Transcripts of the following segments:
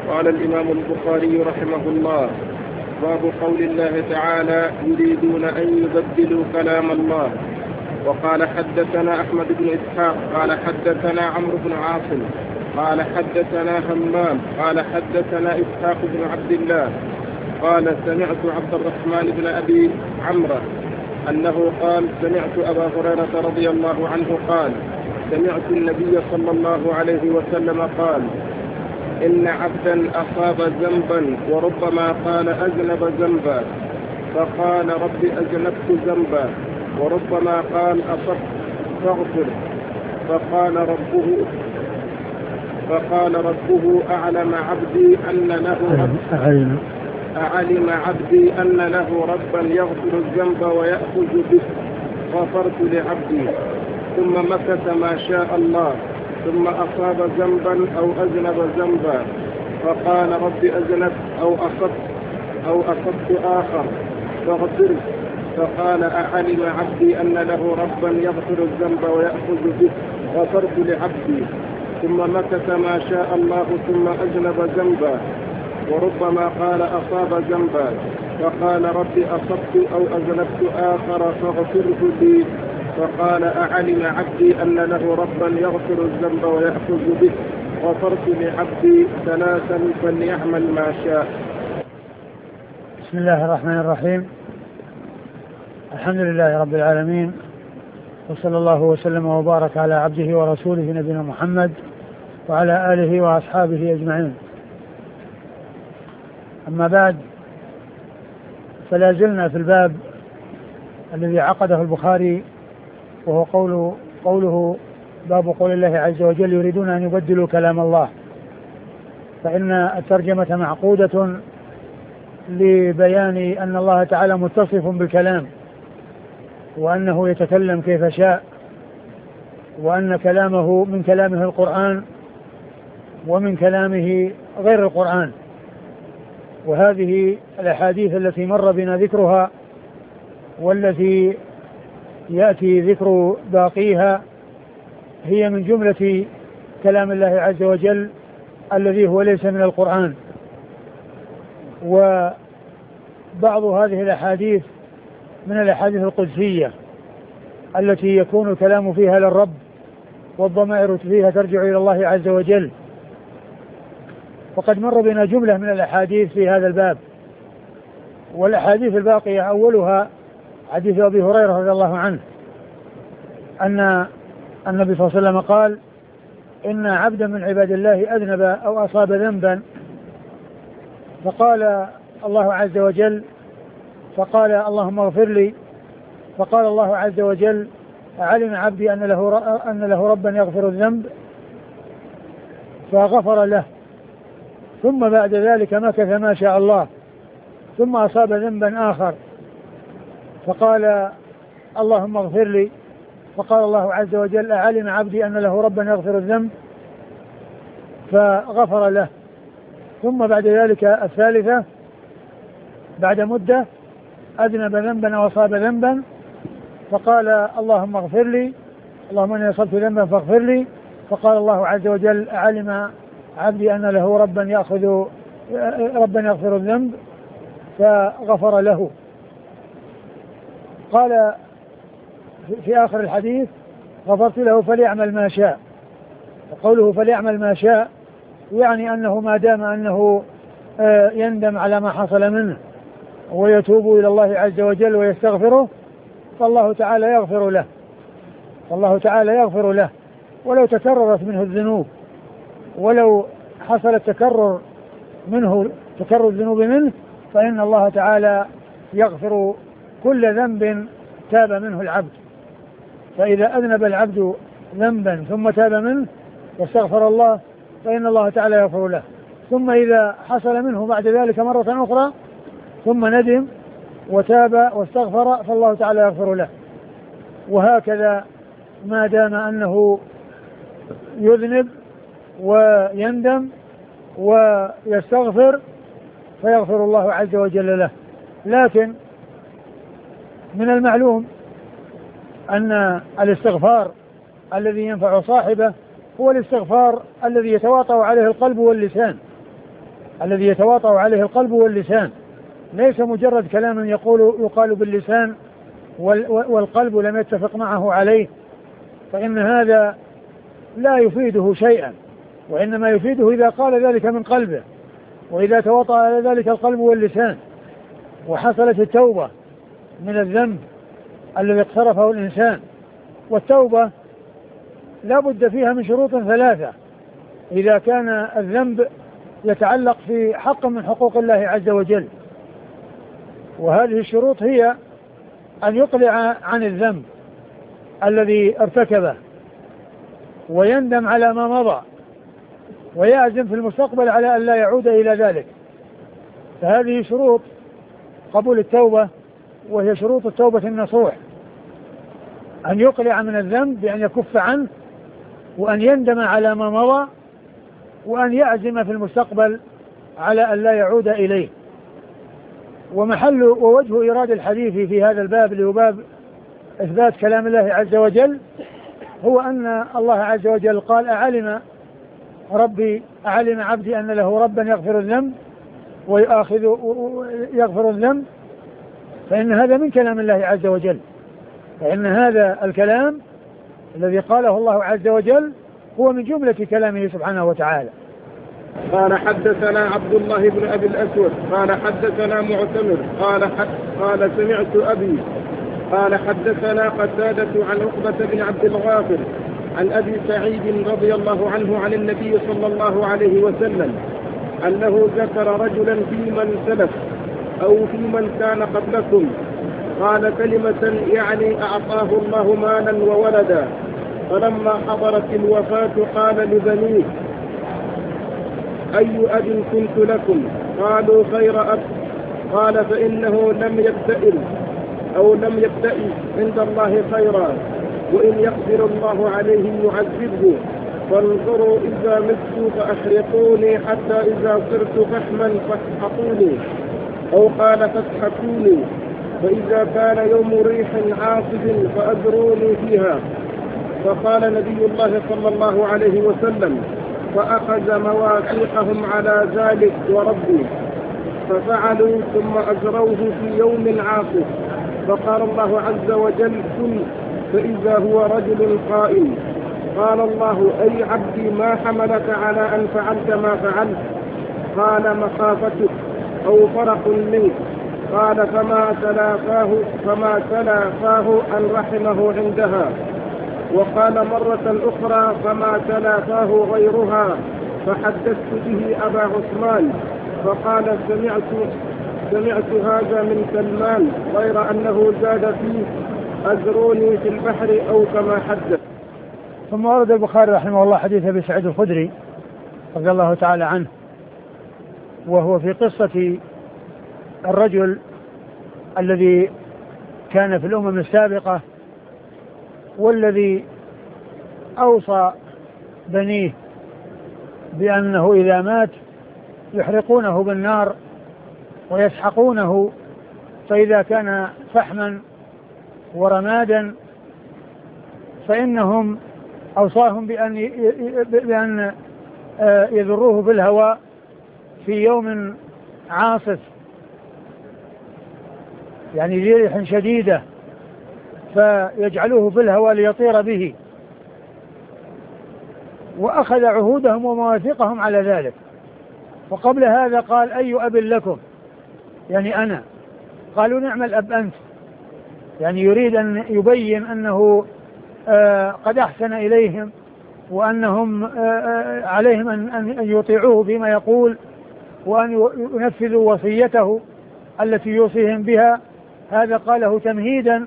قال الإمام البخاري رحمه الله: باب قول الله تعالى: يريدون أن يبدلوا كلام الله. وقال حدثنا أحمد بن إسحاق قال حدثنا عمرو بن عاصم قال حدثنا همام قال حدثنا إسحاق بن عبد الله قال سمعت عبد الرحمن بن أبي عمرو أنه قال: سمعت أبا هريرة رضي الله عنه قال: سمعت النبي صلى الله عليه وسلم قال: إن عبدا أصاب ذنبا وربما قال أذنب ذنبا فقال: رب أذنبت ذنبا، وربما قال أصبت فاغفر، فقال ربه أعلم عبدي أن له ربا يغفر الذنب ويأخذ به، غفرت لعبدي. ثم مكث ما شاء الله، ثم أصاب ذنبا أو أذنب ذنبا فقال: رب أذنبت أو أصبت آخر فاغفر، فقال: أعلم عبدي أن له ربا يغفر الذنب ويأخذ به، غفرت لعبدي. ثم مكث ما شاء الله، ثم أذنب ذنبا، وربما قال أصاب ذنبا فقال: رب أصبت أو أذنبت آخر فاغفره لي، فقال: أعلم عبدي أن له ربا يغفر الذنب ويأخذ به، غفرت لعبدي ثلاثا فليعمل ما شاء. بسم الله الرحمن الرحيم. الحمد لله رب العالمين، وصلى الله وسلم وبارك على عبده ورسوله نبينا محمد وعلى آله وأصحابه أجمعين. أما بعد، فلا زلنا في الباب الذي عقده البخاري، وهو قوله باب قول الله عز وجل: يريدون أن يبدلوا كلام الله. فإن الترجمة معقودة لبيان أن الله تعالى متصف بالكلام، وأنه يتكلم كيف شاء، وأن كلامه من كلامه القرآن ومن كلامه غير القرآن. وهذه الأحاديث التي مر بنا ذكرها والتي يأتي ذكر باقيها هي من جملة كلام الله عز وجل الذي هو ليس من القرآن. وبعض هذه الأحاديث من الأحاديث القدسية التي يكون الكلام فيها للرب والضمائر فيها ترجع إلى الله عز وجل. وقد مر بنا جملة من الأحاديث في هذا الباب، والأحاديث الباقية أولها حديث أبي هريرة رضي الله عنه أن النبي صلى الله عليه وسلم قال: إن عبدا من عباد الله أذنب أو أصاب ذنبا، فقال الله عز وجل، فقال: اللهم اغفر لي، فقال الله عز وجل: علم عبدي أن له ربا يغفر الذنب، فغفر له. ثم بعد ذلك مكث ما شاء الله، ثم أصاب ذنبا آخر، فقال: اللهم اغفر لي، فقال الله عز وجل: علم عبدي أن له ربا يغفر الذنب، فغفر له. ثم بعد ذلك الثالثة بعد مدة أذنب ذنبا أو أصاب ذنبا، فقال: اللهم اغفر لي، اللهم إني أصبت ذنبا فاغفر لي، فقال الله عز وجل: علم عبدي أن له ربا يغفر الذنب، فغفر له. قال في آخر الحديث: غفرت له فليعمل ما شاء. وقوله فليعمل ما شاء يعني أنه ما دام أنه يندم على ما حصل منه ويتوب إلى الله عز وجل ويستغفره، فالله تعالى يغفر له، ولو تكررت منه الذنوب، ولو حصل تكرر الذنوب منه، فإن الله تعالى يغفر كل ذنب تاب منه العبد. فإذا أذنب العبد ذنبا ثم تاب منه واستغفر الله، فإن الله تعالى يغفر له. ثم إذا حصل منه بعد ذلك مرة أخرى ثم ندم وتاب واستغفر، فالله تعالى يغفر له. وهكذا ما دام أنه يذنب ويندم ويستغفر فيغفر الله عز وجل له. لكن من المعلوم أن الاستغفار الذي ينفع صاحبه هو الاستغفار الذي يتواطأ عليه القلب واللسان، الذي يتواطأ عليه القلب واللسان، ليس مجرد كلام يقال باللسان والقلب لم يتفق معه عليه، فإن هذا لا يفيده شيئا، وإنما يفيده إذا قال ذلك من قلبه، وإذا تواطأ على ذلك القلب واللسان وحصلت التوبة من الذنب الذي اقترفه الإنسان. والتوبة لا بد فيها من شروط ثلاثة إذا كان الذنب يتعلق في حق من حقوق الله عز وجل، وهذه الشروط هي أن يقلع عن الذنب الذي ارتكبه ويندم على ما مضى ويعزم في المستقبل على أن لا يعود إلى ذلك، فهذه شروط قبول التوبة، وهي شروط التوبة النصوح: أن يقلع من الذنب بأن يكف عنه، وأن يندم على ما مضى، وأن يعزم في المستقبل على أن لا يعود إليه. ومحل ووجه إيراد الحديث في هذا الباب اللي هو باب إثبات كلام الله عز وجل هو أن الله عز وجل قال: أعلم عبدي أن له ربا يغفر الذنب يغفر الذنب، فإن هذا من كلام الله عز وجل، فإن هذا الكلام الذي قاله الله عز وجل هو من جملة كلامه سبحانه وتعالى. قال: حدثنا عبد الله بن أبي الأسود قال: حدثنا معتمر قال سمعت أبي قال: حدثنا قتادة عن عقبة بن عبد الغافر عن أبي سعيد رضي الله عنه عن النبي صلى الله عليه وسلم أنه ذكر رجلا في من سلف أو في من كان قبلكم قال كلمة يعني أعطاه الله مالا وولدا، فلما حضرت الوفاة قال لبنيه: أي أب كنت لكم؟ قالوا: خير أب. قال: فإنه لم يبتئ عند الله خيرا، وإن يقدر الله عليه يعذبه، فانظروا إذا مت فأحرقوني حتى إذا صرت فحما فاسحقوني، أو قال فاسحقوني، فإذا كان يوم ريح عاصف فأذروني فيها. فقال نبي الله صلى الله عليه وسلم: فأخذ مواثيقهم على ذلك وربي، ففعلوا ثم أجروه في يوم عاصف، فقال الله عز وجل: كن، فإذا هو رجل قائم. قال الله: أي عبدي ما حملك على أن فعلت ما فعلت؟ قال: مخافتك أو فرق منك. قال: فما تلافاه أن رحمه عندها. وقال مرة أخرى: فما تلافاه غيرها، فحدثت به أبا عثمان، فقال: سمعت هذا من سلمان، غير أنه زاد فيه: أزروني في البحر، أو كما حدث. ثم ورد البخاري رحمه الله حديث أبي سعيد الخدري رضي الله تعالى عنه، وهو في قصة الرجل الذي كان في الأمم السابقة، والذي أوصى بنيه بأنه إذا مات يحرقونه بالنار ويسحقونه، فإذا كان فحما ورمادا فإنهم أوصاهم بأن يذروه في الهواء في يوم عاصف، يعني ريح شديدة، فيجعلوه في الهواء ليطير به، وأخذ عهودهم ومواثيقهم على ذلك. وقبل هذا قال: أي أب لكم؟ يعني أنا. قالوا: نعم الأب أنت، يعني يريد أن يبين أنه قد أحسن إليهم، وأنهم عليهم أن يطيعوه فيما يقول، وأن ينفذوا وصيته التي يوصيهم بها. هذا قاله تمهيدا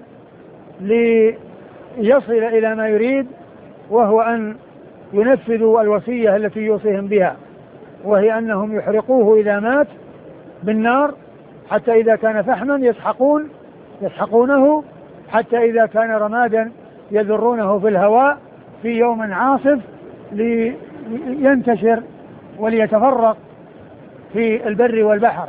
ليصل إلى ما يريد، وهو أن ينفذوا الوصية التي يوصيهم بها، وهي أنهم يحرقوه إذا مات بالنار، حتى إذا كان فحما يسحقونه، حتى إذا كان رمادا يذرونه في الهواء في يوم عاصف لينتشر وليتفرق في البر والبحر.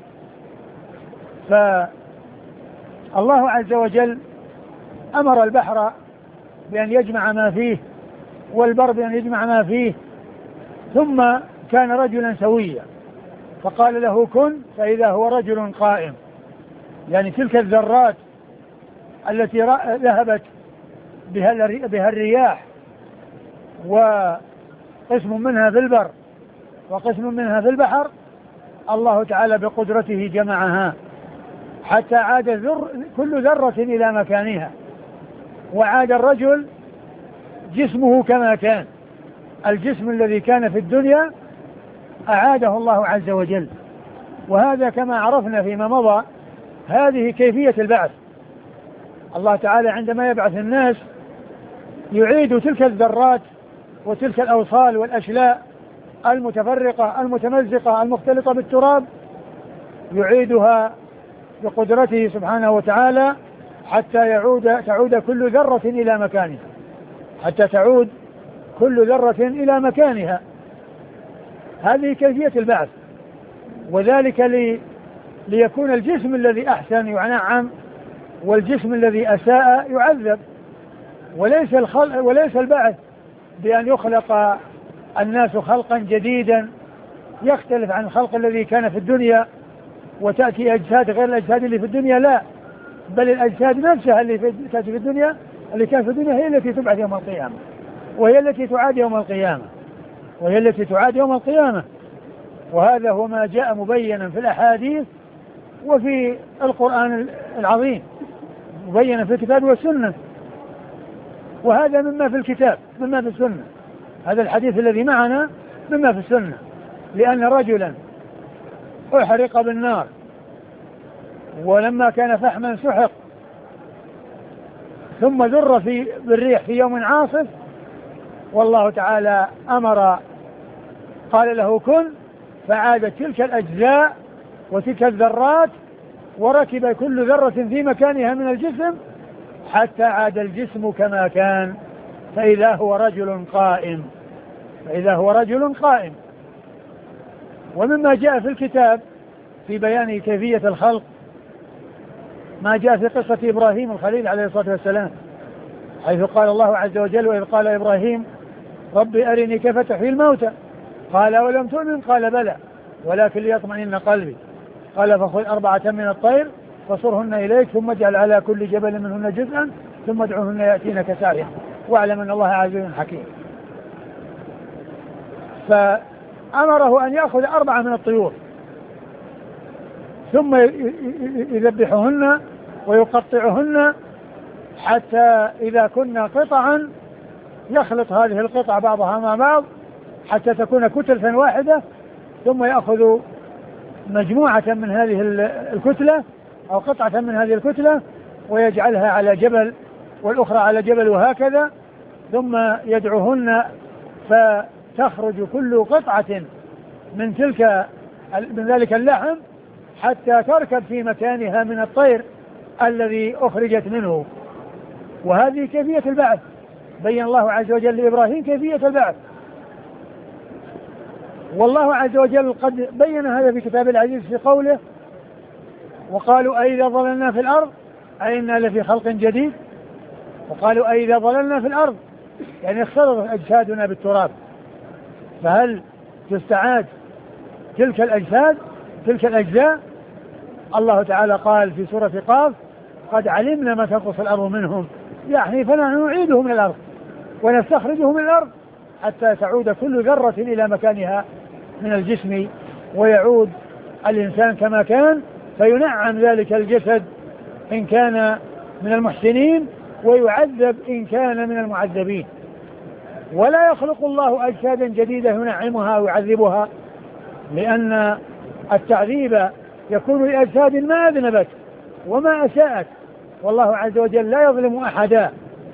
فالله عز وجل أمر البحر بأن يجمع ما فيه، والبر بأن يجمع ما فيه، ثم كان رجلا سويا، فقال له كن فإذا هو رجل قائم. يعني تلك الذرات التي ذهبت بها الرياح، وقسم منها في البر وقسم منها في البحر، الله تعالى بقدرته جمعها حتى عاد كل ذرة إلى مكانها، وعاد الرجل جسمه كما كان. الجسم الذي كان في الدنيا أعاده الله عز وجل. وهذا كما عرفنا فيما مضى هذه كيفية البعث. الله تعالى عندما يبعث الناس يعيد تلك الذرات وتلك الأوصال والأشلاء المتفرقة المتمزقة المختلطة بالتراب، يعيدها بقدرته سبحانه وتعالى حتى تعود كل ذرة إلى مكانها، حتى تعود كل ذرة إلى مكانها. هذه كيفية البعث. وذلك ليكون الجسم الذي أحسن ينعم والجسم الذي أساء يعذب. وليس البعث بأن يخلق الناس خلقا جديدا يختلف عن الخلق الذي كان في الدنيا وتأتي أجساد غير الأجساد اللي في الدنيا، لا، بل الأجساد نفسها اللي تأتي في الدنيا اللي كان في الدنيا هي التي تبعث يوم القيامة، وهي التي تعاد يوم القيامة. وهذا هو ما جاء مبينا في الأحاديث وفي القرآن العظيم، مبينا في الكتاب والسنة. وهذا مما في الكتاب مما في السنة. هذا الحديث الذي معنا مما في السنة، لأن رجلا أحرق بالنار ولما كان فحما سحق ثم ذر بالريح في يوم عاصف، والله تعالى قال له كن، فعادت تلك الأجزاء وتلك الذرات وركب كل ذرة في مكانها من الجسم حتى عاد الجسم كما كان، فإذا هو رجل قائم. ومما جاء في الكتاب في بيان كيفية الخلق ما جاء في قصة إبراهيم الخليل عليه الصلاة والسلام، حيث قال الله عز وجل وإذ قال إبراهيم رب أرني كيف تحيي الموتى قال ولم تؤمن قال بلى ولكن ليطمئن قلبي قال فخذ 4 من الطير فصرهن إليك ثم اجعل على كل جبل منهن جزءا ثم ادعوهن يأتينك سعيا واعلم أن الله عزيز حكيم. فأمره أن يأخذ 4 من الطيور ثم يذبحهن ويقطعهن حتى إذا كنا قطعا يخلط هذه القطع بعضها مع بعض حتى تكون كتلة واحدة، ثم يأخذ مجموعة من هذه الكتلة أو قطعة من هذه الكتلة ويجعلها على جبل والأخرى على جبل وهكذا، ثم يدعوهن فتخرج كل قطعة من ذلك اللحم حتى تركب في مكانها من الطير الذي أخرجت منه. وهذه كيفية البعث، بين الله عز وجل لإبراهيم كيفية البعث. والله عز وجل قد بين هذا في كتاب العزيز في قوله وقالوا أئذا ضللنا في الأرض أئنا لفي خلق جديد. وقالوا أئذا ضللنا في الأرض يعني اختلطت أجسادنا بالتراب، فهل تستعاد تلك الأجزاء؟ الله تعالى قال في سورة قاف قد علمنا ما تنقص الأرض منهم يعني فنحن نعيدهم من الأرض ونستخرجهم من الأرض حتى تعود كل ذرة إلى مكانها من الجسم ويعود الإنسان كما كان، فينعم ذلك الجسد إن كان من المحسنين ويعذب إن كان من المعذبين. ولا يخلق الله أجسادا جديدة ينعمها ويعذبها، لأن التعذيب يكون لأجساد ما أذنبت وما أساءت، والله عز وجل لا يظلم أحدا.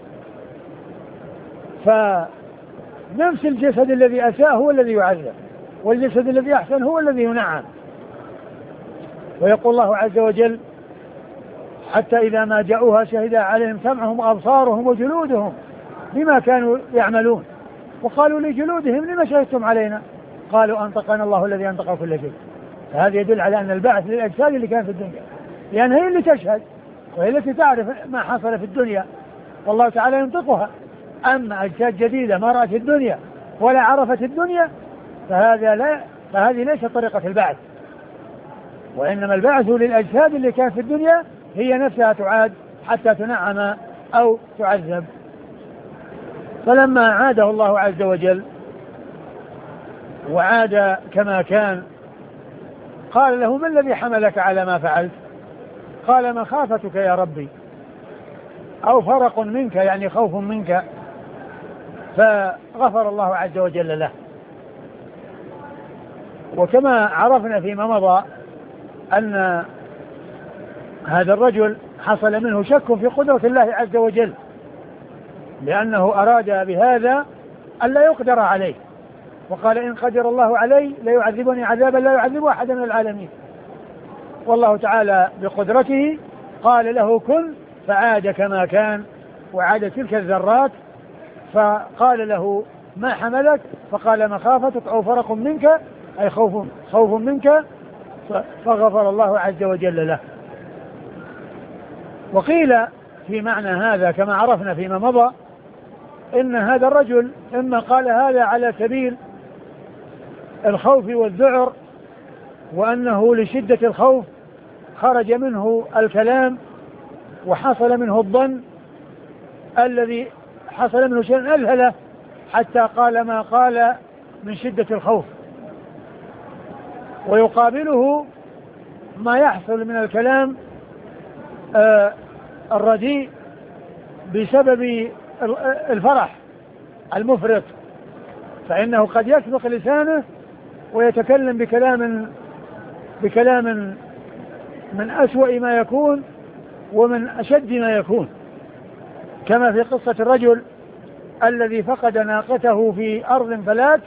فنفس الجسد الذي أساء هو الذي يعذب، والجسد الذي أحسن هو الذي ينعم. ويقول الله عز وجل حتى إذا ما جاءوها شهد عليهم سمعهم وأبصارهم وجلودهم بما كانوا يعملون وقالوا لجلودهم لما شهدتم علينا قالوا أنطقنا الله الذي أنطق كل شيء. فهذا يدل على أن البعث للأجساد اللي كان في الدنيا، لأن هي اللي تشهد وهي التي تعرف ما حصل في الدنيا والله تعالى ينطقها. أما أجساد جديدة ما رأت الدنيا ولا عرفت الدنيا فهذه ليست طريقة البعث، وإنما البعث للأجساد اللي كانت في الدنيا هي نفسها تعاد حتى تنعم أو تعذب. فلما عاده الله عز وجل وعاد كما كان قال له: ما الذي حملك على ما فعلت؟ قال: مخافتك يا ربي، أو فرق منك يعني خوف منك. فغفر الله عز وجل له. وكما عرفنا فيما مضى أن هذا الرجل حصل منه شك في قدرة الله عز وجل، لأنه أراد بهذا ألا يقدر عليه، وقال: إن قدر الله علي ليعذبني عذابا لا يعذب أحدا من العالمين. والله تعالى بقدرته قال له: كن، فعاد كما كان وعاد تلك الذرات. فقال له: ما حملك؟ فقال: مخافتك أو فرق منك، أي خوف منك. فغفر الله عز وجل له. وقيل في معنى هذا كما عرفنا فيما مضى إن هذا الرجل إما قال هذا على سبيل الخوف والذعر، وأنه لشدة الخوف خرج منه الكلام وحصل منه الظن الذي حصل منه شيء ألهله حتى قال ما قال من شدة الخوف، ويقابله ما يحصل من الكلام الرديء بسبب الفرح المفرط، فإنه قد يسبق لسانه ويتكلم بكلام من أسوأ ما يكون ومن أشد ما يكون، كما في قصة الرجل الذي فقد ناقته في أرض فلات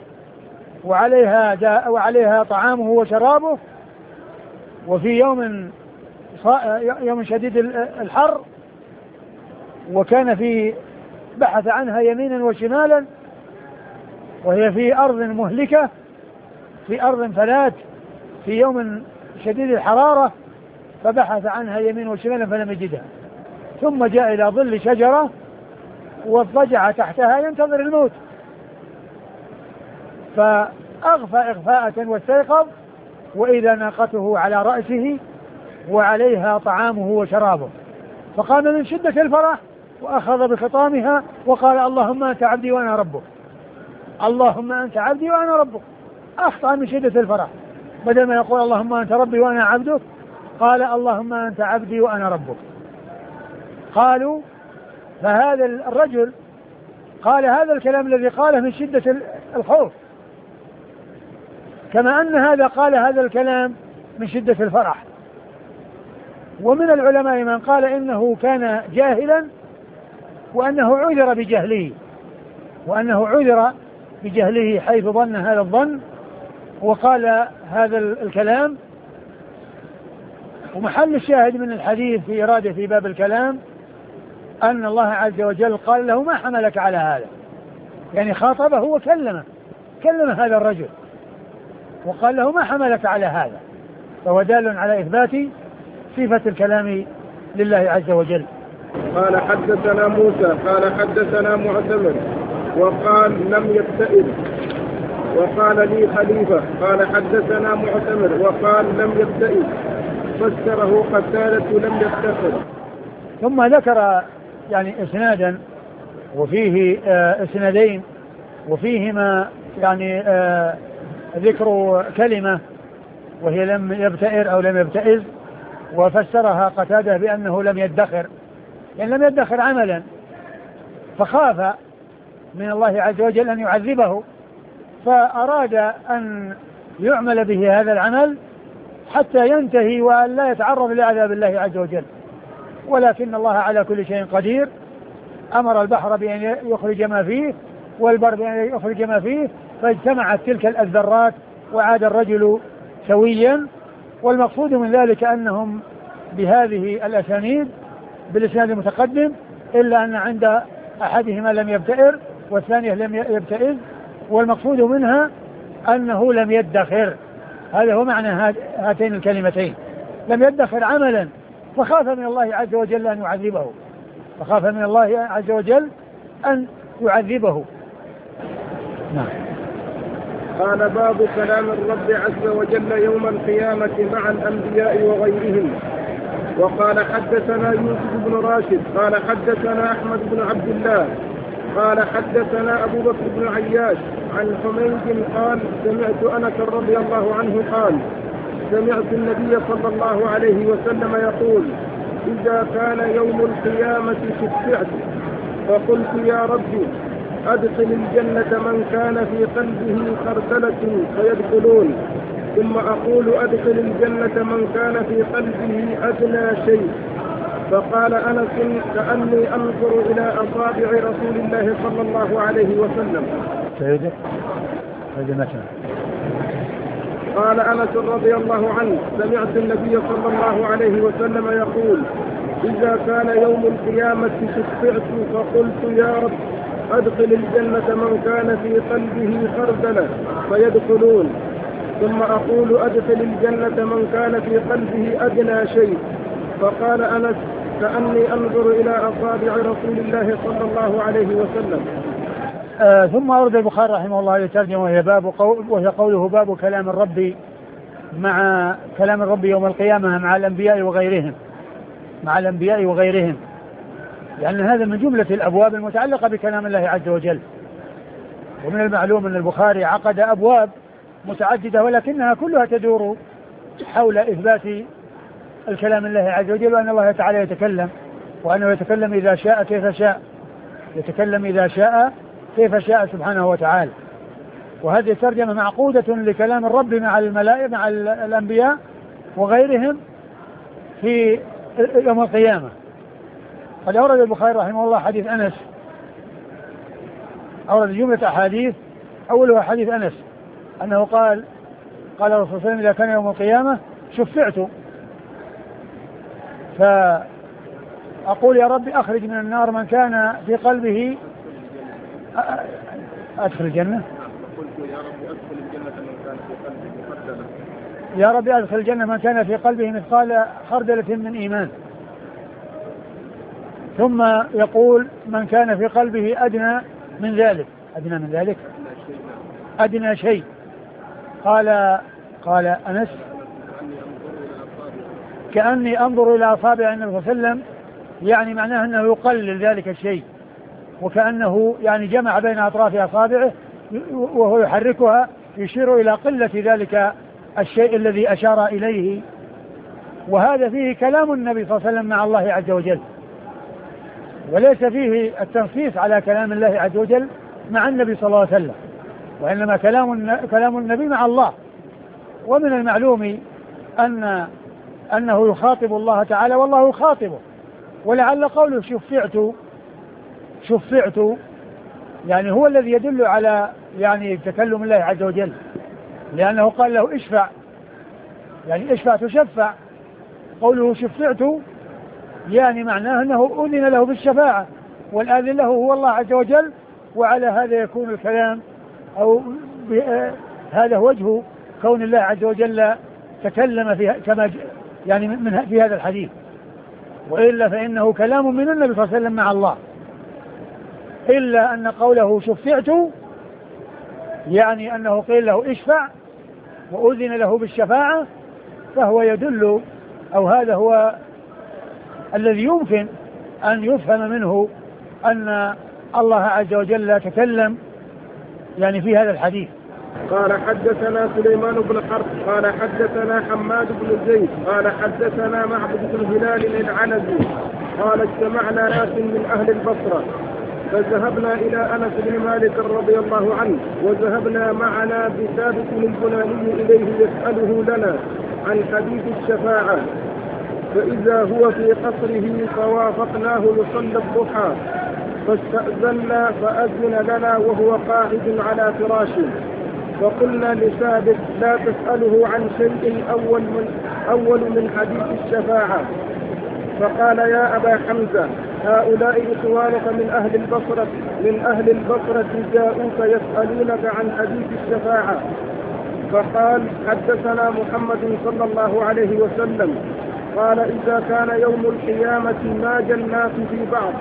وعليها طعامه وشرابه، وفي يوم شديد الحر، وكان في بحث عنها يمينا وشمالا وهي في أرض مهلكة، في أرض فلات في يوم شديد الحرارة، فبحث عنها يمينا وشمالا فلم يجدها، ثم جاء إلى ظل شجرة واضطجع تحتها ينتظر الموت، فأغفى إغفاءة واستيقظ وإذا ناقته على رأسه وعليها طعامه وشرابه، فقام من شدة الفرح وأخذ بخطامها وقال: اللهم أنت عبدي وأنا ربك، اللهم أنت عبدي وأنا ربك. أخطأ من شدة الفرح، بدل ما يقول اللهم أنت ربي وأنا عبدك قال اللهم أنت عبدي وأنا ربك. قالوا: فهذا الرجل قال هذا الكلام الذي قاله من شدة الخوف، كما أن هذا قال هذا الكلام من شدة الفرح. ومن العلماء من قال إنه كان جاهلا وأنه عذر بجهله حيث ظن هذا الظن وقال هذا الكلام. ومحل الشاهد من الحديث في إرادة في باب الكلام أن الله عز وجل قال له: ما حملك على هذا؟ يعني خاطبه وكلم هذا الرجل وقال له: ما حملك على هذا؟ فهو دال على إثبات صفة الكلام لله عز وجل. قال: حدثنا موسى قال حدثنا معتمر وقال لم يبتئس، وقال لي خليفة قال حدثنا معتمر وقال لم يبتئس، فسره قتادة لم يفتخر. ثم ذكر يعني اسنادا وفيه اسنادين وفيهما يعني ذكر كلمة وهي لم يبتئر أو لم يبتئس، وفسرها قتادة بأنه لم يدخر، يعني لم يدخر عملا، فخاف من الله عز وجل أن يعذبه فأراد أن يعمل به هذا العمل حتى ينتهي وأن لا يتعرض لعذاب الله عز وجل. ولكن الله على كل شيء قدير، أمر البحر بأن يخرج ما فيه والبر بأن يخرج ما فيه، فاجتمعت تلك الذرات وعاد الرجل سويا. والمقصود من ذلك أنهم بهذه الأسانيد بالإسناد المتقدم، إلا أن عند أحدهما لم يبتئر والثانية لم يبتئذ، والمقصود منها أنه لم يدخر. هذا هو معنى هاتين الكلمتين، لم يدخر عملا، فخاف من الله عز وجل أن يعذبه، فخاف من الله عز وجل أن يعذبه. نعم. قال باب كلام الرب عز وجل يوم القيامة مع الأنبياء وغيرهم. وقال حدثنا يوسف بن راشد قال حدثنا أحمد بن عبد الله قال حدثنا أبو بكر بن عياش عن حميد قال سمعت أنس رضي الله عنه قال سمعت النبي صلى الله عليه وسلم يقول إذا كان يوم القيامة شفعت فقلت يا ربي أدخل الجنة من كان في قلبه خردلة فيدخلون، ثم أقول أدخل الجنة من كان في قلبه أدنى شيء. فقال أنس كأني أنظر إلى أصابع رسول الله صلى الله عليه وسلم. قال أنس رضي الله عنه سمعت النبي صلى الله عليه وسلم يقول إذا كان يوم القيامة شفعت فقلت يا رب أدخل الجنة من كان في قلبه خردلة فيدخلون، ثم أقول أدخل الجنة من كان في قلبه أدنى شيء. فقال أنس كأني أنظر إلى أصابع رسول الله صلى الله عليه وسلم. ثم أورد البخاري رحمه الله يترجم وهي قوله باب كلام الرب مع كلام الرب يوم القيامة مع الأنبياء وغيرهم، لأن هذا من جملة الأبواب المتعلقة بكلام الله عز وجل. ومن المعلوم أن البخاري عقد أبواب متعددة ولكنها كلها تدور حول إثبات الكلام الله عز وجل، وأن الله تعالى يتكلم، وأنه يتكلم إذا شاء كيف شاء، يتكلم إذا شاء كيف شاء سبحانه وتعالى. وهذه الترجمة معقودة لكلام الرب مع الملائكة مع الأنبياء وغيرهم في يوم القيامة. قد أورد البخاري رحمه الله حديث أنس، أورد جملة أحاديث أولها حديث أنس أنه قال الرسول صلى الله عليه وسلم إذا كان يوم القيامة شفعت فأقول يا رب أخرج من النار من كان في قلبه أدخل الجنة. يا رب أدخل الجنة من كان في قلبه مثقال خردلة من إيمان. ثم يقول من كان في قلبه أدنى من ذلك أدنى شيء. قال أنس كأني أنظر إلى أصابع النبي صلى الله عليه وسلم، يعني معناه أنه يقلل ذلك الشيء، وكأنه يعني جمع بين أطراف أصابعه وهو يحركها يشير إلى قلة ذلك الشيء الذي أشار إليه. وهذا فيه كلام النبي صلى الله عليه وسلم مع الله عز وجل، وليس فيه التنصيص على كلام الله عز وجل مع النبي صلى الله عليه وسلم، وإنما كلام النبي مع الله. ومن المعلوم أنه يخاطب الله تعالى والله يخاطبه، ولعل قوله شفعت يعني هو الذي يدل على يعني تكلم الله عز وجل، لأنه قال له اشفع، يعني اشفع تشفع. قوله شفعت يعني معناه أنه أذن له بالشفاعة، والآذن له هو الله عز وجل. وعلى هذا يكون الكلام أو هذا وجه كون الله عز وجل تكلم فيها كما يعني في هذا الحديث، وإلا فإنه كلام من النبي صلى الله عليه وسلم مع الله، إلا أن قوله شفعت يعني أنه قيل له اشفع وأذن له بالشفاعة، فهو يدل أو هذا هو الذي يمكن أن يفهم منه أن الله عز وجل تكلم يعني في هذا الحديث. قال حدثنا سليمان بن حرب قال حدثنا حماد بن زيد قال حدثنا معبد بن هلال العنزي قال اجتمعنا ناس من أهل البصرة فذهبنا إلى أنس بن مالك رضي الله عنه، وذهبنا معنا بثابت البناني إليه يسأله لنا عن حديث الشفاعة، فإذا هو في قصره فوافقناه يصلي الضحى، فاستأذنا فأذن لنا وهو قاعد على فراشه، فقلنا لثابت لا تسأله عن شيء أول من حديث الشفاعة. فقال يا أبا حمزة هؤلاء إخوانك من أهل البصرة جاءوك يسألونك عن حديث الشفاعة. فقال حدثنا محمد صلى الله عليه وسلم قال إذا كان يوم القيامة ماج الناس في بعض،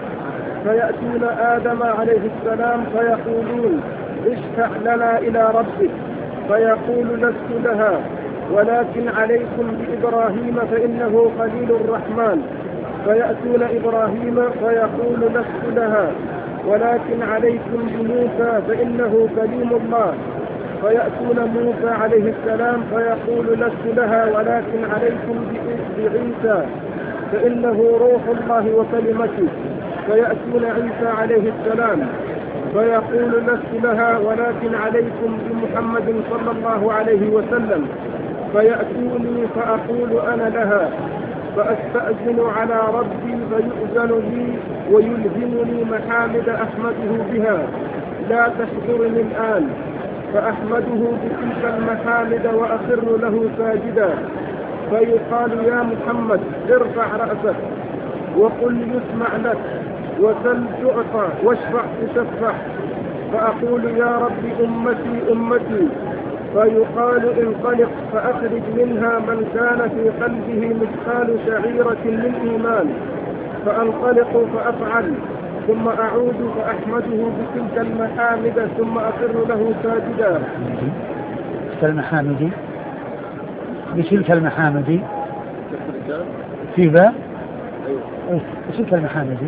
فيأتون آدم عليه السلام فيقولون اشفع لنا إلى ربك، فيقول لست لها، ولكن عليكم بإبراهيم فإنه خليل الرحمن. فيأتون إبراهيم فيقول لست لها، ولكن عليكم بموسى فإنه كليم الله. فيأتون موسى عليه السلام فيقول لست لها، ولكن عليكم بعيسى فإنه روح الله وكلمته. فيأتون عيسى عليه السلام فيقول لست لها، ولكن عليكم بمحمد صلى الله عليه وسلم. فيأتوني فأقول أنا لها، فأستأذن على ربي فيؤذن لي ويلهمني محامد أحمده بها لا تحضرني الآن، فأحمده بتلك المحامد وأخر له ساجدا. فيقال يا محمد ارفع رأسك وقل يسمع لك وسل تعطى واشفع تشفع. فأقول يا رب أمتي أمتي. فيقال انطلق فأخرج منها من كان في قلبه مثقال شعيرة من إيمان. فأنطلق فأفعل، ثم أعود فأحمده بتلك المحامد ثم أخر له ساجدا. المحامد بتلك المحامد في باء بتلك المحامد.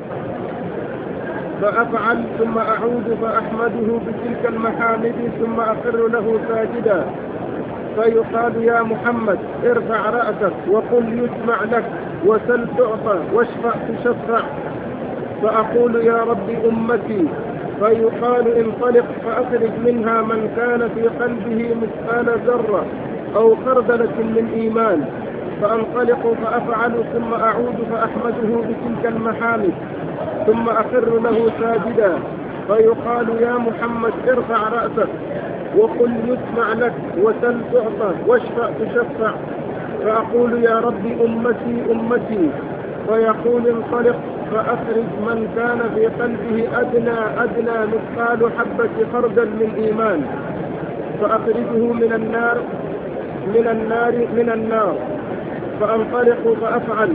فأفعل ثم أعود فأحمده بتلك المحامد ثم أخر له ساجدا. فيقال يا محمد ارفع رأسك وقل يسمع لك وسل تعطى واشفع تشفع. فأقول يا رب أمتي. فيقال انطلق فأخرج منها من كان في قلبه مثقال ذرة أو خردلة من إيمان. فأنطلق فأفعل ثم أعود فأحمده بتلك المحامد ثم أخر له ساجدا. فيقال يا محمد ارفع رأسك وقل يسمع لك وسل تعطى واشفع تشفع. فأقول يا رب أمتي أمتي. فيقول انطلق فأخرج من كان في قلبه أدنى مثقال حبة خردل من إيمان. فأخرجه من النار. فأنطلق فأفعل.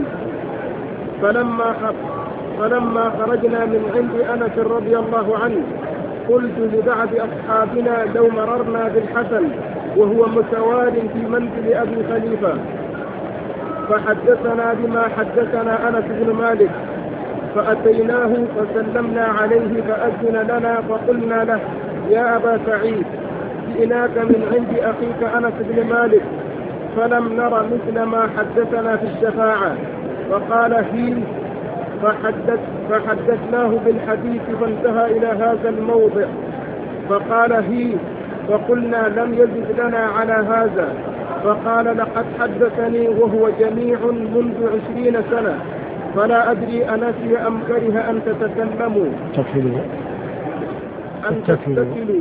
فلما خرجنا من عند أنس رضي الله عنه قلت لبعض أصحابنا لو مررنا بالحسن وهو متوال في منزل أبي خليفة فحدثنا بما حدثنا أنس بن مالك، فأتيناه فسلمنا عليه فأذن لنا فقلنا له يا أبا سعيد جئناك من عند أخيك أنس بن مالك فلم نر مثل ما حدثنا في الشفاعة. فقال هي، فحدثناه بالحديث فانتهى إلى هذا الموضع. فقال هي، فقلنا لم يزد لنا على هذا. فقال لقد حدثني وهو جميع منذ 20 سنة فلا أدري أنسي أم كره أن تتكلموا أن تتكلوا.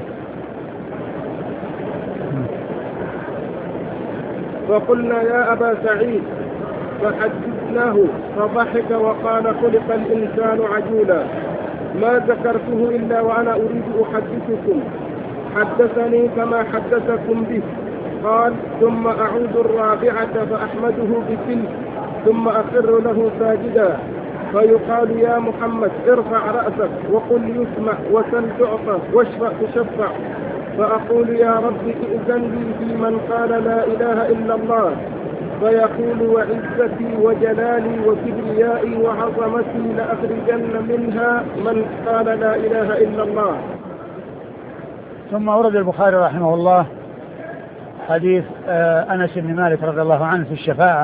فقلنا يا أبا سعيد، فحدثناه فضحك وقال خلق الإنسان عجولا، ما ذكرته إلا وأنا أريد أحدثكم، حدثني كما حدثكم به. قال ثم أعود الرابعة فأحمده بتلك ثم أخر له ساجدا. فيقال يا محمد ارفع رأسك وقل يسمع وسل تعطى واشفع تشفع. فأقول يا رب ائذن لي في من قال لا إله إلا الله. فيقول وعزتي وجلالي وكبريائي وعظمتي لأخرجن منها من قال لا إله إلا الله. ثم ورد البخاري رحمه الله حديث أنس بن مالك رضي الله عنه في الشفاعة.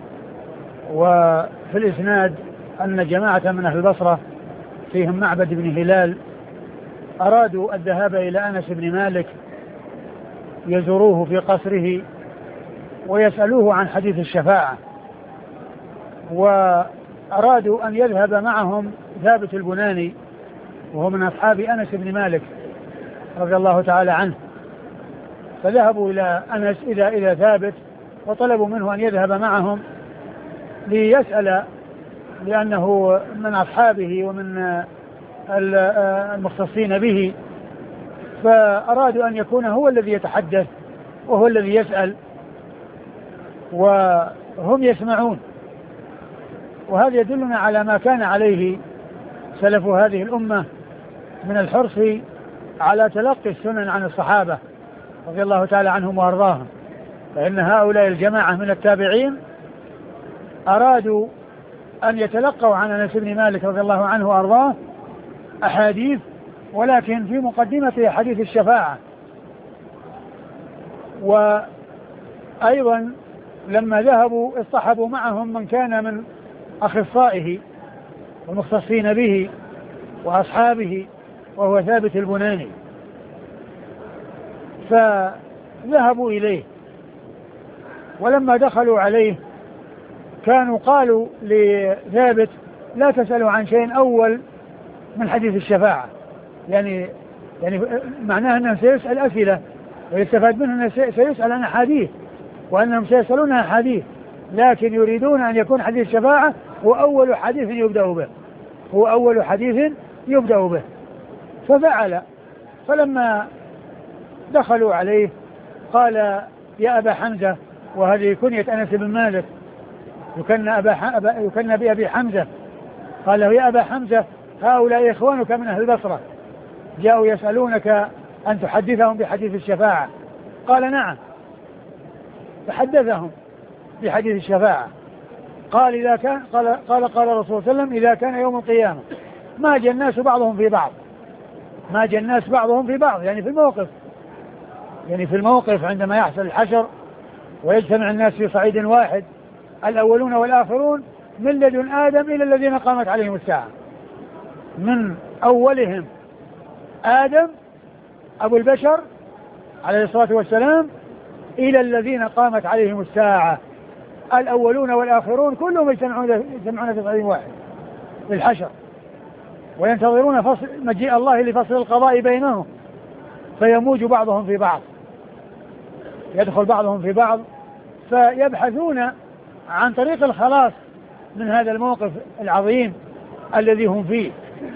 وفي الإسناد أن جماعة من أهل البصرة فيهم معبد بن هلال أرادوا الذهاب إلى أنس بن مالك يزوروه في قصره ويسألوه عن حديث الشفاعة، وأرادوا أن يذهب معهم ثابت البناني وهو من أصحاب أنس بن مالك رضي الله تعالى عنه. فذهبوا إلى أنس إلى ثابت وطلبوا منه أن يذهب معهم ليسأل، لأنه من أصحابه ومن المختصين به، فأرادوا أن يكون هو الذي يتحدث وهو الذي يسأل وهم يسمعون. وهذا يدلنا على ما كان عليه سلف هذه الأمة من الحرص على تلقي السنن عن الصحابة رضي الله تعالى عنهم وأرضاهم، فإن هؤلاء الجماعة من التابعين أرادوا أن يتلقوا عن أنس بن مالك رضي الله عنه وأرضاه أحاديث، ولكن في مقدمة حديث الشفاعة. وأيضا لما ذهبوا اصطحبوا معهم من كان من أخصائه والمختصين به وأصحابه، وهو ثابت البناني، فذهبوا إليه، ولما دخلوا عليه كانوا قالوا لثابت لا تسألوا عن شيء أول من حديث الشفاعة، يعني معناه أنه سيسأل أسئلة ويستفاد منه أنه سيسأل عن أحاديث، وأنهم سيسألون عن حديث، لكن يريدون أن يكون حديث الشفاعة هو أول حديث يبدأ به، هو أول حديث يبدأ به. ففعل، فلما دخلوا عليه قال يا أبا حمزة، وهذه كنية أنس بن مالك، يكن بأبي حمزة، قال له يا أبا حمزة هؤلاء إخوانك من أهل البصرة جاءوا يسألونك أن تحدثهم بحديث الشفاعة. قال نعم، فحدثهم بحديث الشفاعة. قال إذا كان قال رسول الله صلى الله عليه وسلم إذا كان يوم القيامة ما جاء الناس بعضهم في بعض، ما جاء الناس بعضهم في بعض، يعني في الموقف عندما يحصل الحشر ويجتمع الناس في صعيد واحد، الأولون والآخرون من لدن آدم إلى الذين قامت عليهم الساعة، من أولهم آدم أبو البشر عليه الصلاة والسلام إلى الذين قامت عليهم الساعة، الأولون والآخرون كلهم يجتمعون في صعيد واحد في الحشر، وينتظرون مجيء الله لفصل القضاء بينهم، فيموج بعضهم في بعض، يدخل بعضهم في بعض، فيبحثون عن طريق الخلاص من هذا الموقف العظيم الذي هم فيه،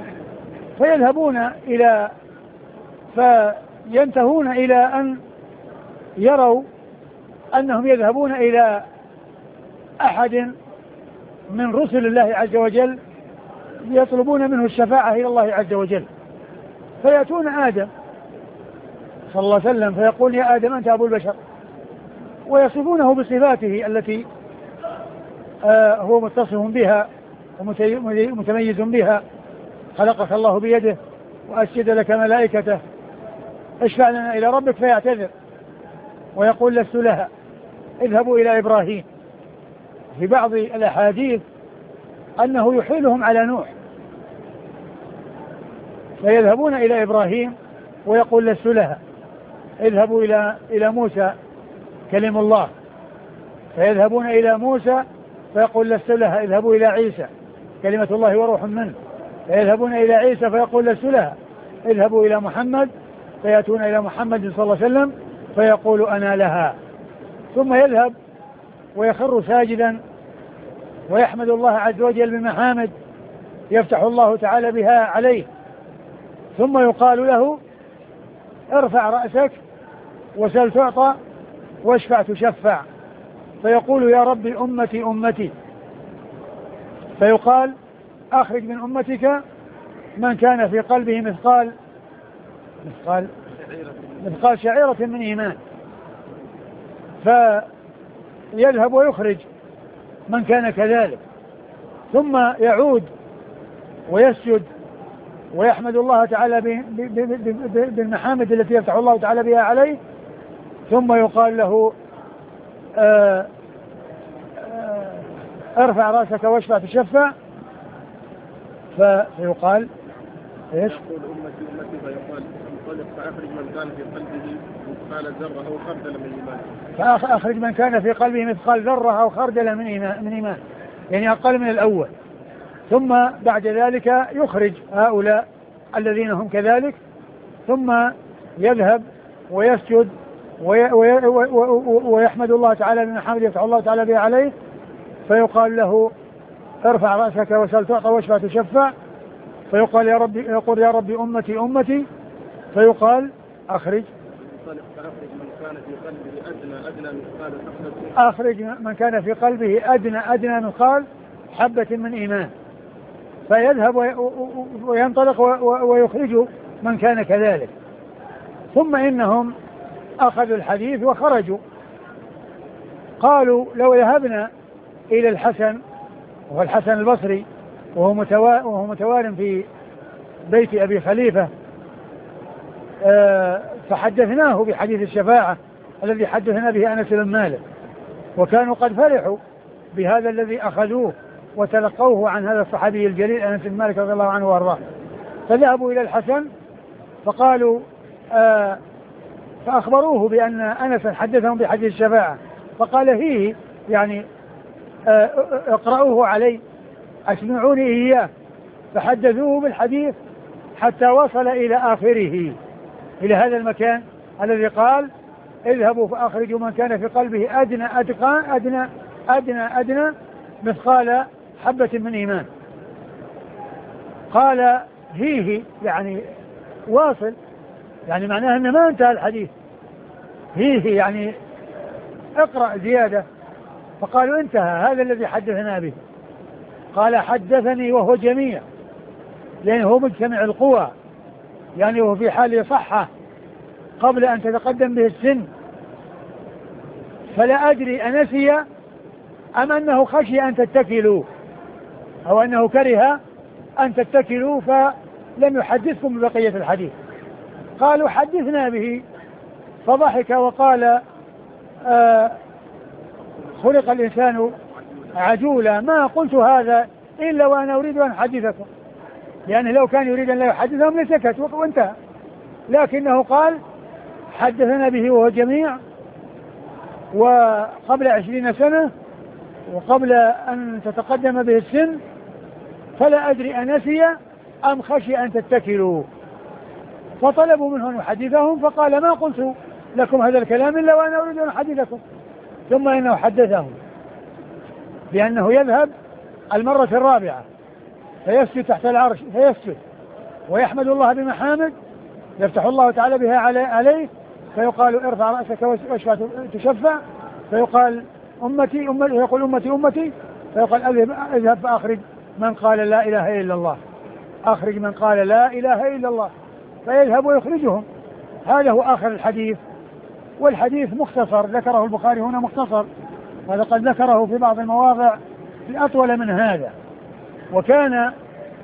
فينتهون إلى أن يروا أنهم يذهبون إلى أحد من رسل الله عز وجل يطلبون منه الشفاعة إلى الله عز وجل، فيأتون آدم صلى الله عليه وسلم فيقول يا آدم أنت أبو البشر، ويصفونه بصفاته التي هو متصف بها ومتميز بها، خلقك الله بيده وأسجد لك ملائكته، اشفع لنا إلى ربك، فيعتذر ويقول لست لها، اذهبوا إلى إبراهيم. في بعض الأحاديث أنه يحيلهم على نوح، فيذهبون إلى إبراهيم ويقول لست لها، اذهبوا إلى موسى كلم الله، فيذهبون إلى موسى فيقول لست لها، اذهبوا إلى عيسى كلمة الله وروح منه، فيذهبون إلى عيسى فيقول لست لها، اذهبوا إلى محمد، فيأتون إلى محمد صلى الله عليه وسلم فيقول أنا لها، ثم يذهب ويخر ساجدا ويحمد الله عز وجل بمحامد يفتح الله تعالى بها عليه، ثم يقال له ارفع رأسك وسل تعطى واشفع تشفع، فيقول يا رب أمتي أمتي، فيقال أخرج من أمتك من كان في قلبه مثقال شعيرة من إيمان، فيذهب ويخرج من كان كذلك، ثم يعود ويسجد ويحمد الله تعالى بالمحامد التي يفتح الله تعالى بها عليه، ثم يقال له ارفع رأسك واشفع تشفع، فيقال ايش؟ يقول أمتي فيقال انطلق فأخرج من كان في قلبه مثقال ذرة أو خردل من إيمان، فأخرج من كان في قلبه مثقال ذرة أو خردل من إيمان، يعني أقل من الأول، ثم بعد ذلك يخرج هؤلاء الذين هم كذلك، ثم يذهب ويسجد ويحمد الله تعالى بمحامد يفتح الله تعالى بها عليه، فيقال له ارفع رأسك وسل تعطى واشفع تشفع، فيقال يقول يا رب أمتي أمتي، فيقال أخرج من كان في قلبه أدنى مثقال حبة من إيمان، فيذهب وينطلق ويخرج من كان كذلك، ثم إنهم أخذوا الحديث وخرجوا. قالوا لو ذهبنا إلى الحسن، وهو الحسن البصري، وهو متوار في بيت أبي خليفة، فحدثناه بحديث الشفاعة الذي حدثنا به أنس بن مالك، وكانوا قد فرحوا بهذا الذي أخذوه وتلقوه عن هذا الصحابي الجليل أنس بن مالك رضي الله عنه وارضاه. فذهبوا إلى الحسن فقالوا فأخبروه بأن أنس حدثهم بحديث الشفاعة، فقال فيه يعني اقرأوه علي، اسمعوني إياه. فحدثوه بالحديث حتى وصل إلى آخره، إلى هذا المكان الذي قال اذهبوا فأخرجوا من كان في قلبه أدنى مثقال حبة من إيمان. قال فيه يعني واصل، يعني معناه أنه ما انتهى الحديث، فيه يعني اقرأ زيادة. فقالوا انتهى، هذا الذي حدثنا به. قال حدثني وهو جميع، يعني هو مجتمع القوى، يعني هو في حال صحة قبل أن تتقدم به السن، فلا أدري أنسي أم أنه خشي أن تتكلوا، أو أنه كره أن تتكلوا فلم يحدثكم ببقية الحديث. قالوا حدثنا به، فضحك وقال خلق الإنسان عجولا، ما قلت هذا إلا وأنا أريد أن أحدثكم، لأنه لو كان يريد أن لا يحدثهم لسكت وانتهى، لكنه قال حدثنا به وهو جميع وقبل 20 سنة وقبل أن تتقدم به السن، فلا أدري أنسي أم خشي أن تتكلوا. فطلبوا منه أن يحدثهم، فقال ما قلت لكم هذا الكلام إلا وأنا أريد أن أحدثكم. ثم إنه حدثهم بأنه يذهب المرة الرابعة فيسجد تحت العرش، فيسجد ويحمد الله بمحامد يفتح الله تعالى بها عليه، فيقال ارفع رأسك واشفع تشفع، فيقال أمتي أمتي، فيقول أمتي أمتي، فيقال اذهب فأخرج من قال لا إله إلا الله، أخرج من قال لا إله إلا الله، فيذهب ويخرجهم. هذا هو آخر الحديث. والحديث مختصر، ذكره البخاري هنا مختصر، ولقد ذكره في بعض المواضع أطول من هذا. وكان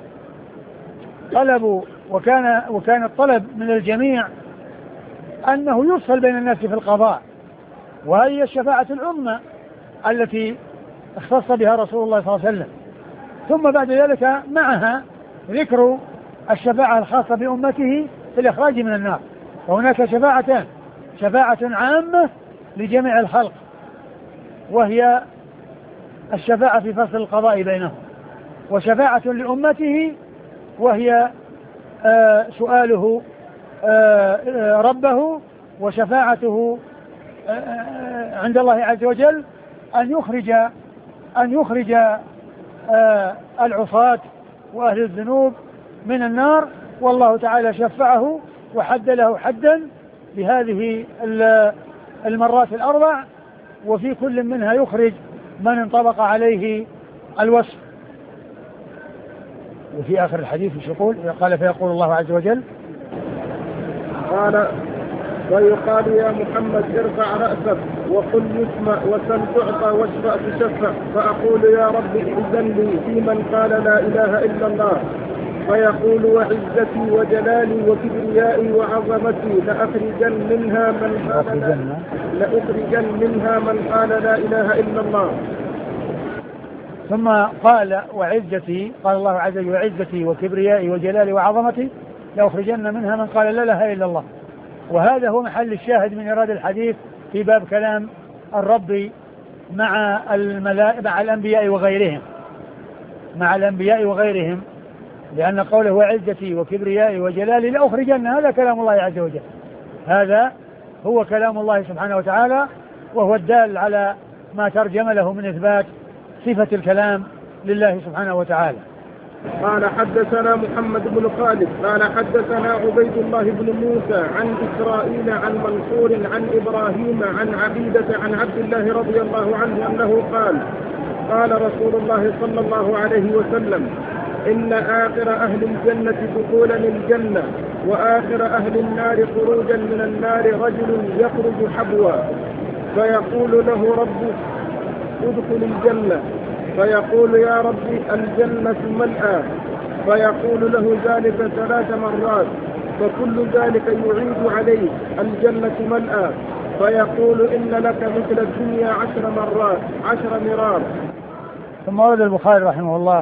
الطلب من الجميع أنه يفصل بين الناس في القضاء، وهي الشفاعة العظمى التي اختص بها رسول الله صلى الله عليه وسلم. ثم بعد ذلك معها ذكر الشفاعة الخاصة بأمته في الإخراج من النار. وهناك شفاعتان، شفاعة عامة لجميع الخلق، وهي الشفاعة في فصل القضاء بينهم، وشفاعة لأمته وهي سؤاله ربه، وشفاعته عند الله عز وجل أن يخرج العصاة وأهل الذنوب من النار. والله تعالى شفعه وحد له حدا بهذه المرات الأربع، وفي كل منها يخرج من انطبق عليه الوصف. وفي آخر الحديث يقول قال فيقول الله عز وجل قال ويقال يا محمد ارفع رأسك وقل يسمع وسل تعطى واشفع تشفع، فأقول يا رب إذن لي في من قال لا إله إلا الله، فيقول وعزتي وجلالي وكبريائي وعظمتي لأخرجن منها من قال لا إله إلا الله. ثم قال وعزتي، قال الله عز وجل وعزتي وكبريائي وجلالي وعظمتي لأخرجن منها من قال لا إله إلا الله. وهذا هو محل الشاهد من إرادة الحديث في باب كلام الرب مع الأنبياء وغيرهم، لأن قوله وعزتي وكبريائي وجلالي لأخرجن، هذا كلام الله عز وجل، هذا هو كلام الله سبحانه وتعالى، وهو الدال على ما ترجم له من إثبات صفة الكلام لله سبحانه وتعالى. قال حدثنا محمد بن خالد قال حدثنا عبيد الله بن موسى عن إسرائيل عن منصور عن إبراهيم عن عبيدة عن عبد الله رضي الله عنه أنه قال رسول الله صلى الله عليه وسلم إن آخر أهل الجنة دخولا الجنة وآخر أهل النار خروجا من النار رجل يخرج حبوا فيقول له ربه ادخل الجنة، فيقول يا ربي الجنة ملأى، فيقول له ذلك 3 مرات، فكل ذلك يعيد عليه الجنة ملأى، فيقول إن لك مثل الدنيا 10 مرات 10 مرار. ثم ورد البخاري رحمه الله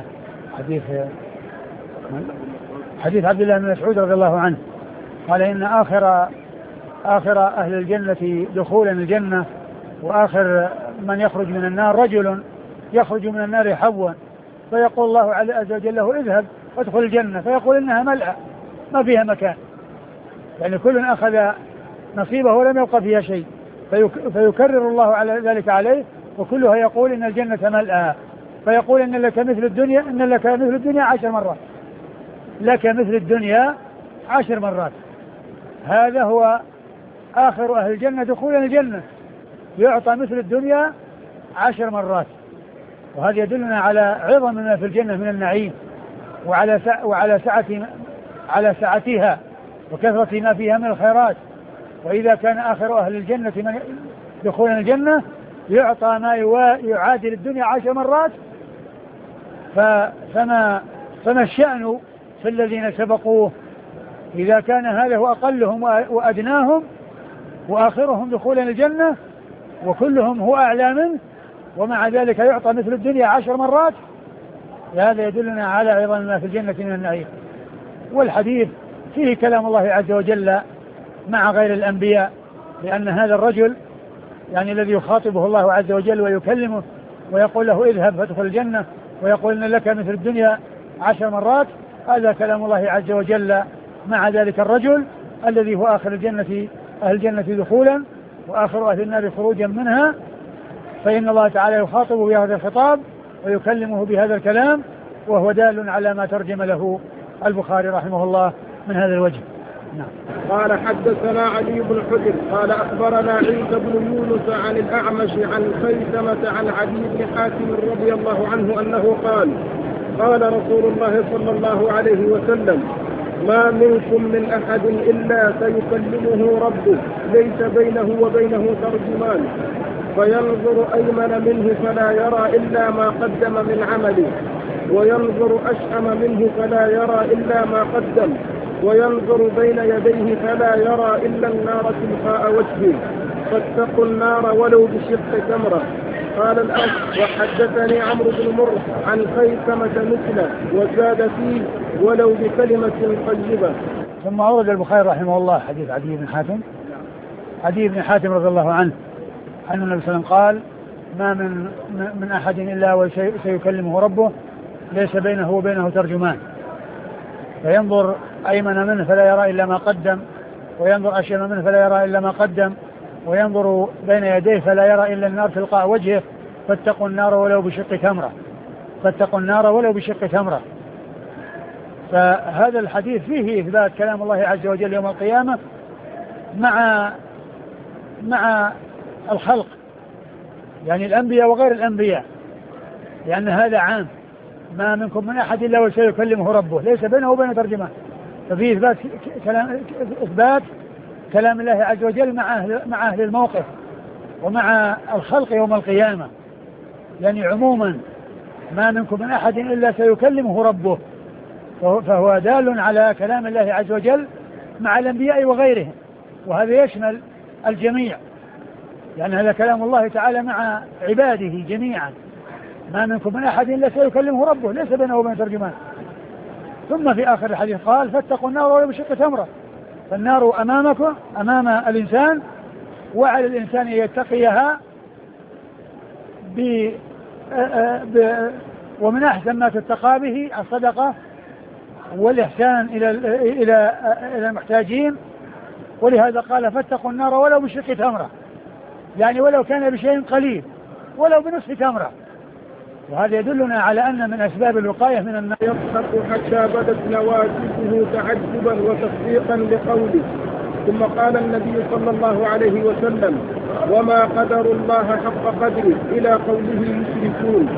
حديث عبد الله بن مسعود رضي الله عنه قال إن آخر أهل الجنة دخولا الجنة وآخر من يخرج من النار رجل يخرج من النار حبوا، فيقول الله عز وجل له اذهب وادخل الجنة، فيقول إنها ملأى ما فيها مكان، يعني كل أخذ نصيبه ولم يبقى فيها شيء، فيكرر الله على ذلك عليه، وكلها يقول إن الجنة ملأى، فيقول إن لك مثل الدنيا 10 مرات، لك مثل الدنيا 10 مرات. هذا هو آخر أهل الجنة دخولا الجنة، يعطى مثل الدنيا 10 مرات. وهذا يدلنا على عظم ما في الجنة من النعيم على سعتها وكثرة ما فيها من الخيرات. وإذا كان آخر أهل الجنة من دخولا الجنة يعطى ما يعادل الدنيا 10 مرات، فما الشأن في الذين سبقوه إذا كان هذا هو أقلهم وأدناهم وآخرهم دخولا الجنة وكلهم هو أعلى منه، ومع ذلك يعطى مثل الدنيا 10 مرات. هذا يدلنا على عظم ما في الجنة من النعيم. والحديث فيه كلام الله عز وجل مع غير الأنبياء، لأن هذا الرجل يعني الذي يخاطبه الله عز وجل ويكلمه ويقول له اذهب فادخل الجنة ويقول إن لك مثل الدنيا 10 مرات، هذا كلام الله عز وجل مع ذلك الرجل الذي هو آخر أهل الجنة دخولا وآخر أهل النار خروجا منها. فإن الله تعالى يخاطبه بهذا الخطاب ويكلمه بهذا الكلام، وهو دال على ما ترجم له البخاري رحمه الله من هذا الوجه. نعم. قال حدثنا علي بن حجر قال أخبرنا عيسى بن يونس عن الأعمش عن خيثمة عن عدي بن حاتم رضي الله عنه أنه قال رسول الله صلى الله عليه وسلم: ما منكم من أحد إلا سيكلمه ربه ليس بينه وبينه ترجمان، فينظر أيمن منه فلا يرى إلا ما قدم من عمله، وينظر أشأم منه فلا يرى إلا ما قدم، وينظر بين يديه فلا يرى إلا النار تلقاء وجهه، فاتقوا النار ولو بشق تمرة. قال الأخ: وحدثني عمرو بن مرة عن خيثمة مثله وزاد فيه ولو بكلمة طيبة. ثم أورد البخاري رحمه الله حديث عدي بن حاتم رضي الله عنه أن النبي صلى الله عليه وسلم قال: ما من أحد إلا وسيكلمه ربه ليس بينه وبينه ترجمان، فينظر أيمن منه فلا يرى إلا ما قدم، وينظر أشيم منه فلا يرى إلا ما قدم، وينظر بين يديه فلا يرى إلا النار تلقاء وجهه، فاتقوا النار ولو بشق تمرة. فهذا الحديث فيه إثبات كلام الله عز وجل يوم القيامة مع الخلق، يعني الأنبياء وغير الأنبياء، لأن هذا عام: ما منكم من أحد إلا وسيكلمه ربه ليس بينه وبينه ترجمان. ففيه إثبات كلام الله عز وجل مع أهل الموقف ومع الخلق يوم القيامة، يعني عموما ما منكم من أحد إلا سيكلمه ربه، فهو دال على كلام الله عز وجل مع الأنبياء وغيرهم، وهذا يشمل الجميع، يعني هذا كلام الله تعالى مع عباده جميعا: ما منكم من أحد إلا سيكلمه ربه ليس بينه وبين ترجمان. ثم في آخر الحديث قال: فاتقوا النار ولو بشق تمرة. فالنار أمام الإنسان، وعلى الإنسان يتقيها ومن أحسن ما تتقى به الصدقة والإحسان إلى المحتاجين. ولهذا قال: فاتقوا النار ولو بشق تمرة، يعني ولو كان بشيء قليل، ولو بنصف تمرة. وهذا يدلنا على أن من أسباب الوقاية من النار يضحك حتى بدت نواجذه تعجبا وتصديقا لقوله. ثم قال النبي صلى الله عليه وسلم: وما قدر الله حق قدره إلى قوله يشركون.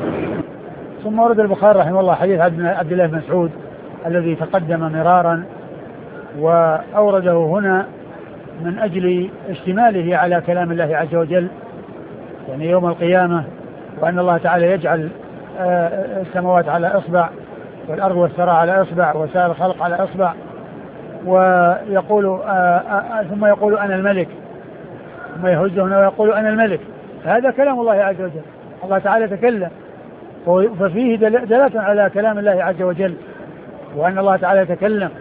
ثم ورد البخاري رحمه الله حديث عبد الله بن مسعود الذي تقدم مرارا وأورده هنا من أجل اشتماله على كلام الله عز وجل، يعني يوم القيامة، وأن الله تعالى يجعل السماوات على إصبع والأرض والثرى على إصبع وسائر الخلق على إصبع، ويقول ثم يقول أنا الملك، ثم يهزه هنا ويقول أنا الملك. هذا كلام الله عز وجل، الله تعالى تكلم، ففيه دلالة على كلام الله عز وجل وأن الله تعالى يتكلم.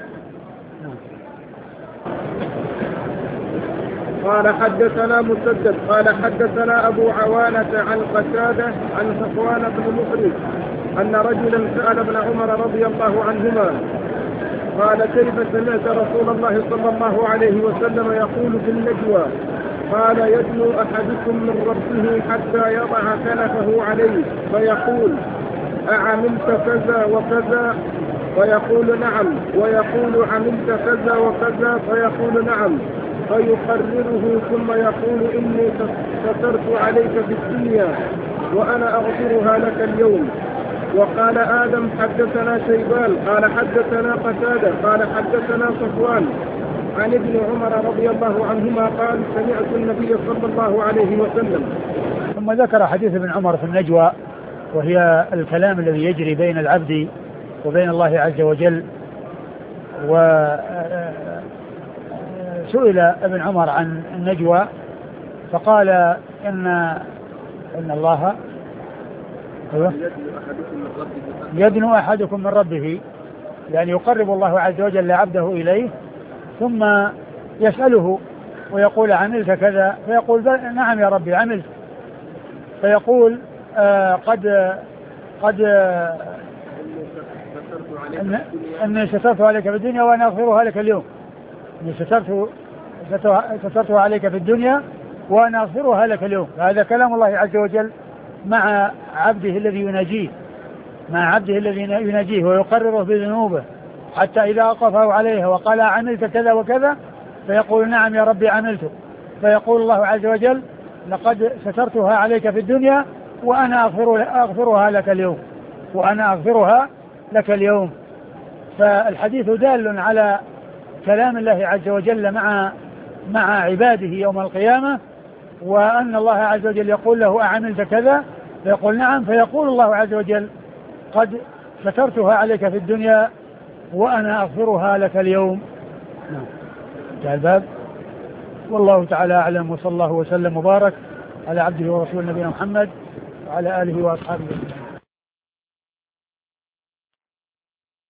قال حدثنا مسدد قال حدثنا أبو عوانة عن قتادة عن صفوان بن محرز أن رجلا سأل ابن عمر رضي الله عنهما قال كيف سمعت رسول الله صلى الله عليه وسلم يقول في النجوى؟ قال يدنو أحدكم من ربه حتى يضع كنفه عليه فيقول أعملت كذا وكذا؟ فيقول نعم، ويقول عملت كذا وكذا؟ فيقول نعم، فيقرره ثم يقول إني سترت عليك في الدنيا وأنا أغفرها لك اليوم. وقال آدم حدثنا شيبان قال حدثنا قتادة قال حدثنا صفوان عن ابن عمر رضي الله عنهما قال سمعت النبي صلى الله عليه وسلم. ثم ذكر حديث ابن عمر في النجوى، وهي الكلام الذي يجري بين العبد وبين الله عز وجل. وسئل ابن عمر عن النجوى فقال إن الله يدنو أحدكم من ربه، يعني يقرب الله عز وجل عبده إليه ثم يسأله ويقول عملت كذا؟ فيقول نعم يا ربي عملت. فيقول قد أني سترت عليك في الدنيا وأنا أغفرها لك اليوم. أني سترتها عليك في الدنيا وأنا أغفرها لك اليوم. هذا كلام الله عز وجل مع عبده الذي يناجيه ويقرره بذنوبه، حتى إذا أوقفه عليها وقال عملت كذا وكذا فيقول نعم يا ربي عملته. فيقول الله عز وجل لقد سترتها عليك في الدنيا وأنا أغفرها لك اليوم. فالحديث دال على كلام الله عز وجل مع عباده يوم القيامة، وأن الله عز وجل يقول له أعملت كذا؟ فيقول نعم، فيقول الله عز وجل قد سترتها عليك في الدنيا وأنا أغفرها لك اليوم. انتهى الباب. والله تعالى أعلم، وصلى الله وسلم وبارك على عبده ورسوله نبينا محمد وعلى آله وأصحابه.